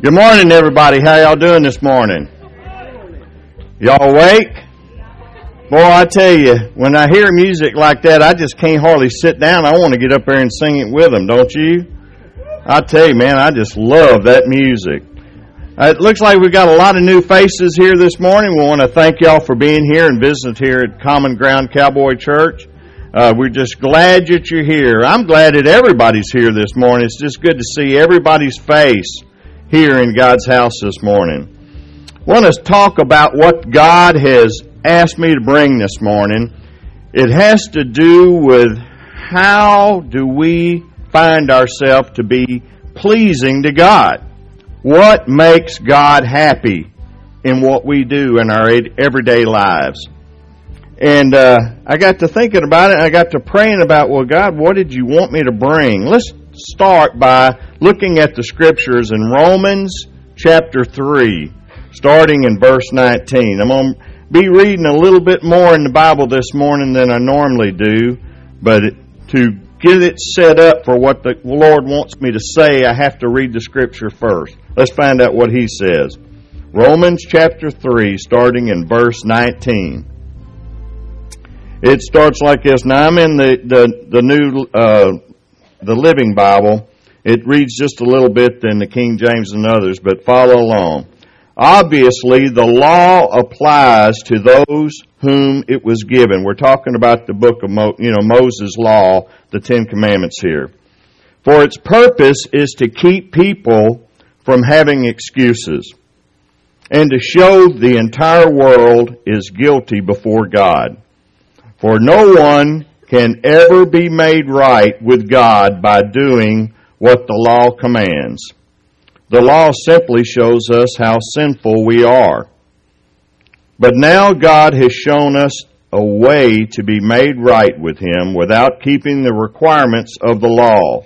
Good morning, everybody. How y'all doing this morning? Y'all awake? Boy, I tell you, when I hear music like that, I just can't hardly sit down. I want to get up there and sing it with them, don't you? I tell you, man, I just love that music. It looks like we've got a lot of new faces here this morning. We want to thank y'all for being here and visiting here at Common Ground Cowboy Church. We're just glad that you're here. I'm glad that everybody's here this morning. It's just good to see everybody's face here in God's house this morning. I want to talk about what God has asked me to bring this morning. It has to do with how do we find ourselves to be pleasing to God. What makes God happy in what we do in our everyday lives? And I got to thinking about it. I got to praying about, well, God, what did you want me to bring? Let's start by looking at the scriptures in Romans chapter 3, starting in verse 19. I'm going to be reading a little bit more in the Bible this morning than I normally do, but to get it set up for what the Lord wants me to say, I have to read the scripture first. Let's find out what He says. Romans chapter 3, starting in verse 19. It starts like this. Now, I'm in the Living Bible. It reads just a little bit than the King James and others, but follow along. Obviously, the law applies to those whom it was given. We're talking about the book of Moses' law, the Ten Commandments here. For its purpose is to keep people from having excuses and to show the entire world is guilty before God. For no one can ever be made right with God by doing what the law commands. The law simply shows us how sinful we are. But now God has shown us a way to be made right with Him without keeping the requirements of the law,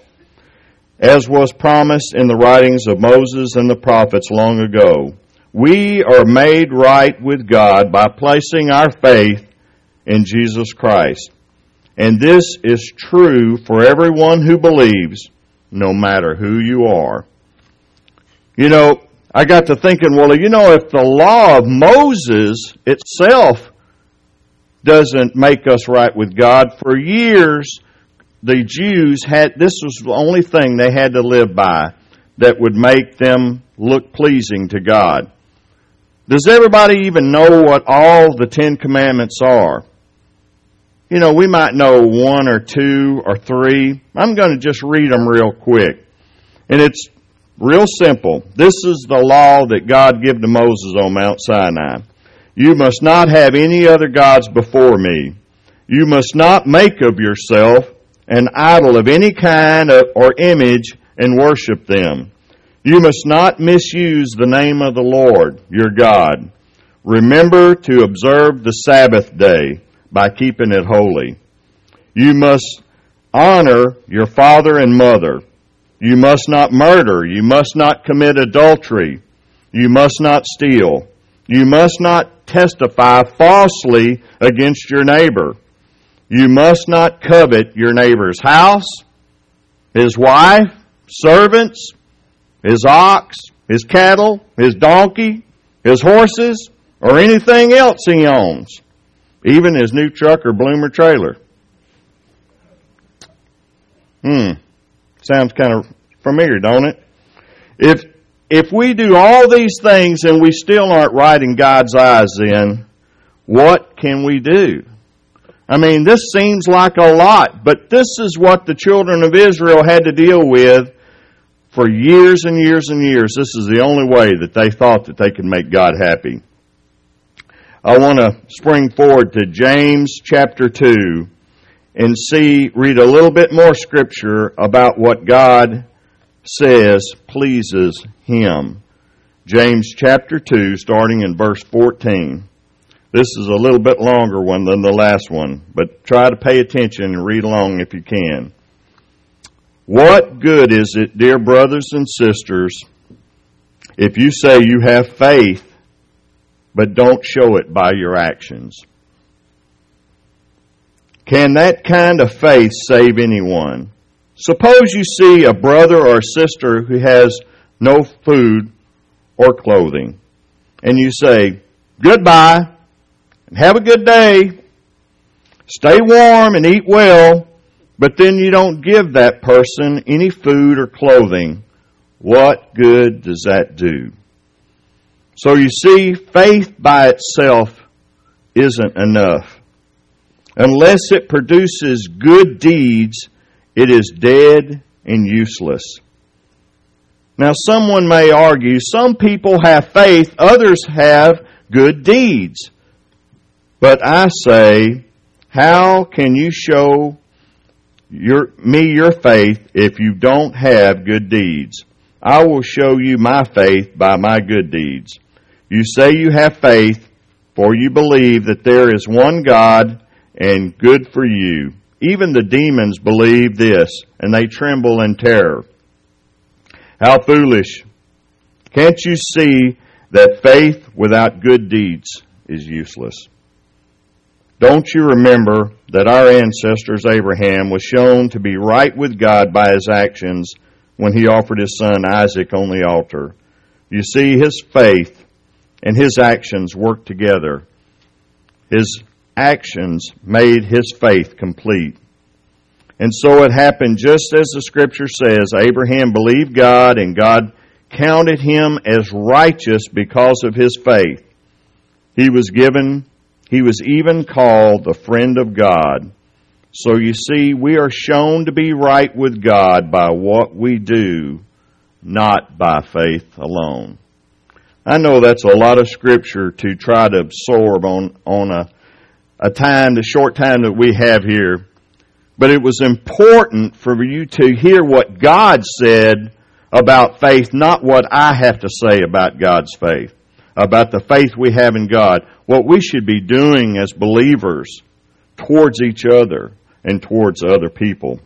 as was promised in the writings of Moses and the prophets long ago. We are made right with God by placing our faith in Jesus Christ. And this is true for everyone who believes, no matter who you are. You know, I got to thinking, well, if the law of Moses itself doesn't make us right with God, for years the Jews this was the only thing they had to live by that would make them look pleasing to God. Does everybody even know what all the Ten Commandments are? You know, we might know one or two or three. I'm going to just read them real quick. And it's real simple. This is the law that God gave to Moses on Mount Sinai. You must not have any other gods before me. You must not make of yourself an idol of any kind or image and worship them. You must not misuse the name of the Lord, your God. Remember to observe the Sabbath day by keeping it holy. You must honor your father and mother. You must not murder. You must not commit adultery. You must not steal. You must not testify falsely against your neighbor. You must not covet your neighbor's house, his wife, servants, his ox, his cattle, his donkey, his horses, or anything else he owns, even his new truck or bloomer trailer. Sounds kind of familiar, don't it? If we do all these things and we still aren't right in God's eyes, then what can we do? I mean, this seems like a lot, but this is what the children of Israel had to deal with for years and years and years. This is the only way that they thought that they could make God happy. I want to spring forward to James chapter 2 and read a little bit more scripture about what God says pleases Him. James chapter 2, starting in verse 14. This is a little bit longer one than the last one, but try to pay attention and read along if you can. What good is it, dear brothers and sisters, if you say you have faith, but don't show it by your actions? Can that kind of faith save anyone? Suppose you see a brother or sister who has no food or clothing. And you say, goodbye, and have a good day. Stay warm and eat well, but then you don't give that person any food or clothing. What good does that do? So you see, faith by itself isn't enough. Unless it produces good deeds, it is dead and useless. Now, someone may argue, some people have faith, others have good deeds. But I say, how can you show me your faith if you don't have good deeds? I will show you my faith by my good deeds. You say you have faith, for you believe that there is one God, and good for you. Even the demons believe this, and they tremble in terror. How foolish! Can't you see that faith without good deeds is useless? Don't you remember that our ancestors Abraham was shown to be right with God by his actions when he offered his son Isaac on the altar? You see, his faith and his actions worked together. His actions made his faith complete. And so it happened just as the Scripture says. Abraham believed God, and God counted him as righteous because of his faith. He was even called the friend of God. So you see, we are shown to be right with God by what we do, not by faith alone. I know that's a lot of Scripture to try to absorb on the short time that we have here. But it was important for you to hear what God said about faith, not what I have to say about God's faith, about the faith we have in God, what we should be doing as believers towards each other and towards other people.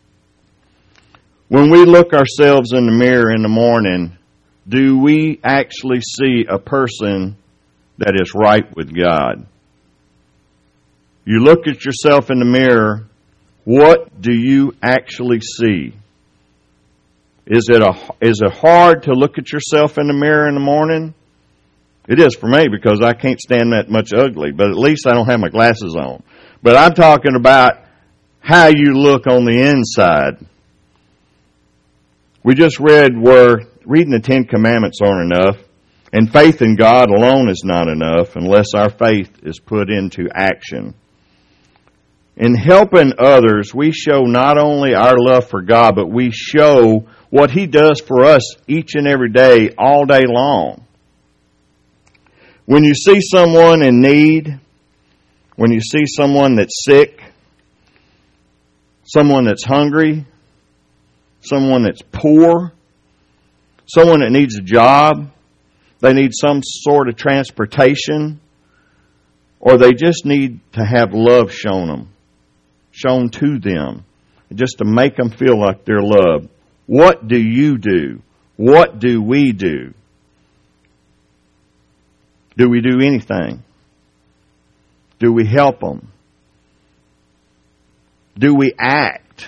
When we look ourselves in the mirror in the morning, do we actually see a person that is right with God? You look at yourself in the mirror, what do you actually see? Is it hard to look at yourself in the mirror in the morning? It is for me, because I can't stand that much ugly, but at least I don't have my glasses on. But I'm talking about how you look on the inside. We just read where reading the Ten Commandments aren't enough, and faith in God alone is not enough unless our faith is put into action. In helping others, we show not only our love for God, but we show what He does for us each and every day, all day long. When you see someone in need, when you see someone that's sick, someone that's hungry, someone that's poor, someone that needs a job, they need some sort of transportation, or they just need to have love shown to them, just to make them feel like they're loved. What do you do? What do we do? Do we do anything? Do we help them? Do we act?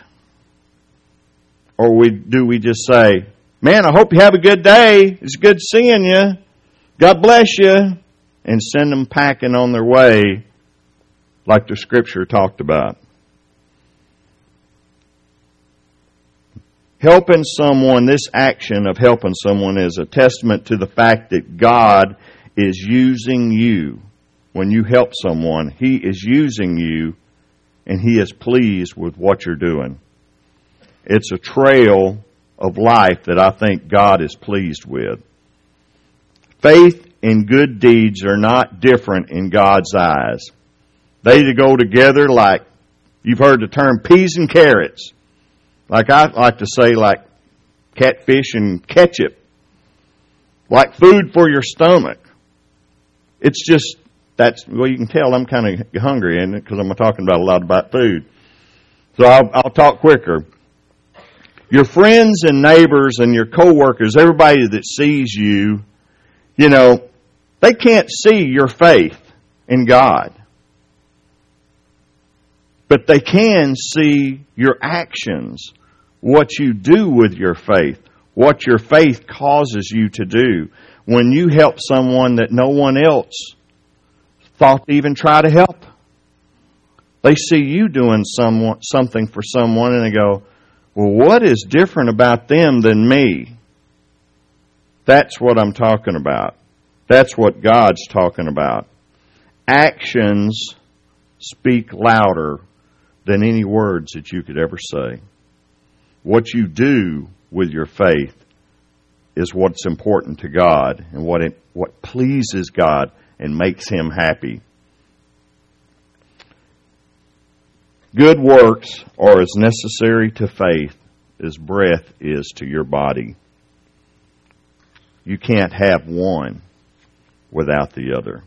Or do we just say, man, I hope you have a good day. It's good seeing you. God bless you. And send them packing on their way like the Scripture talked about. Helping someone, this action of helping someone is a testament to the fact that God is using you. When you help someone, He is using you, and He is pleased with what you're doing. It's a trail of life that I think God is pleased with. Faith and good deeds are not different in God's eyes. They go together like, you've heard the term peas and carrots. Like I like to say, like catfish and ketchup. Like food for your stomach. It's just, you can tell I'm kind of hungry, isn't it? Because I'm talking about a lot about food. So I'll talk quicker. Your friends and neighbors and your coworkers, everybody that sees you, they can't see your faith in God. But they can see your actions, what you do with your faith, what your faith causes you to do. When you help someone that no one else thought to even try to help, they see you doing something for someone and they go, well, what is different about them than me? That's what I'm talking about. That's what God's talking about. Actions speak louder than any words that you could ever say. What you do with your faith is what's important to God and what pleases God and makes Him happy. Good works are as necessary to faith as breath is to your body. You can't have one without the other.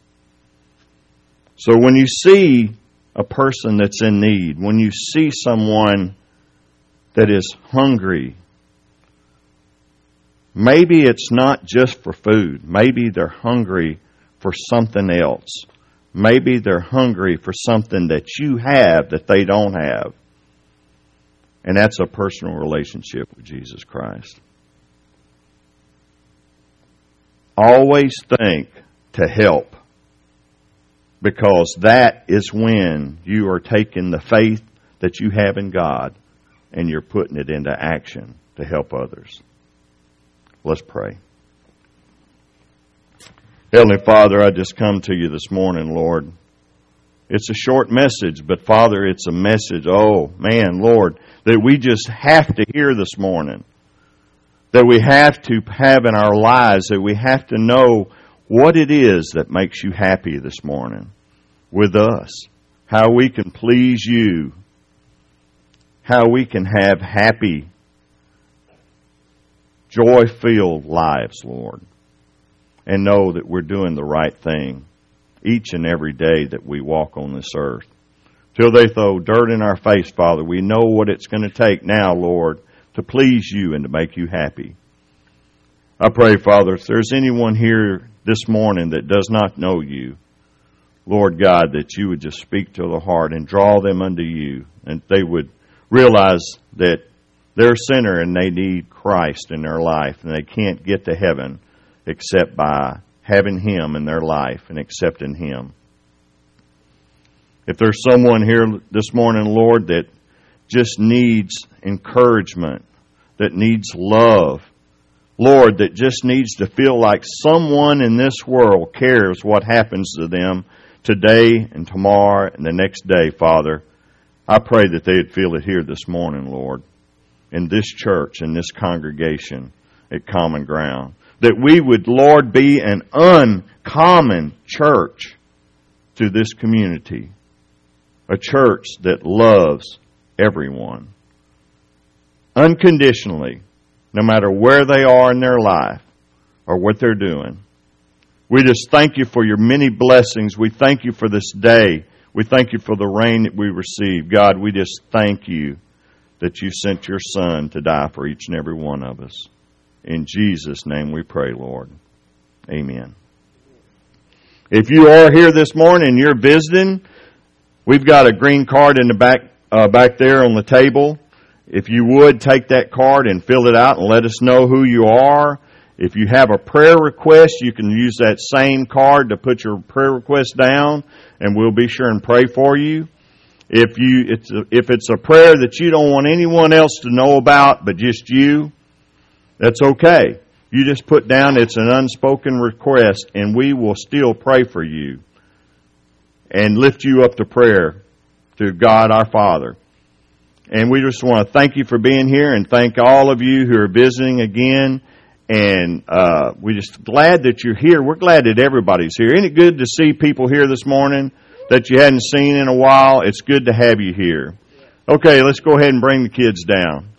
So when you see a person that's in need, when you see someone that is hungry, maybe it's not just for food. Maybe they're hungry for something else. Maybe they're hungry for something that you have that they don't have. And that's a personal relationship with Jesus Christ. Always think to help, because that is when you are taking the faith that you have in God and you're putting it into action to help others. Let's pray. Heavenly Father, I just come to you this morning, Lord. It's a short message, but Father, it's a message, oh man, Lord, that we just have to hear this morning. That we have to have in our lives, that we have to know what it is that makes you happy this morning with us. How we can please you. How we can have happy, joy-filled lives, Lord. And know that we're doing the right thing each and every day that we walk on this earth. Till they throw dirt in our face, Father, we know what it's going to take now, Lord, to please you and to make you happy. I pray, Father, if there's anyone here this morning that does not know you, Lord God, that you would just speak to the heart and draw them unto you, and they would realize that they're a sinner and they need Christ in their life, and they can't get to heaven except by having Him in their life and accepting Him. If there's someone here this morning, Lord, that just needs encouragement, that needs love, Lord, that just needs to feel like someone in this world cares what happens to them today and tomorrow and the next day, Father, I pray that they would feel it here this morning, Lord, in this church, in this congregation at Common Ground. That we would, Lord, be an uncommon church to this community. A church that loves everyone. Unconditionally, no matter where they are in their life or what they're doing. We just thank you for your many blessings. We thank you for this day. We thank you for the rain that we received. God, we just thank you that you sent your Son to die for each and every one of us. In Jesus' name we pray, Lord. Amen. If you are here this morning and you're visiting, we've got a green card in the back there on the table. If you would, take that card and fill it out and let us know who you are. If you have a prayer request, you can use that same card to put your prayer request down, and we'll be sure and pray for you. If it's a prayer that you don't want anyone else to know about but just you, that's okay. You just put down it's an unspoken request, and we will still pray for you and lift you up to prayer to God our Father. And we just want to thank you for being here and thank all of you who are visiting again. And we're just glad that you're here. We're glad that everybody's here. Isn't it good to see people here this morning that you hadn't seen in a while? It's good to have you here. Okay, let's go ahead and bring the kids down.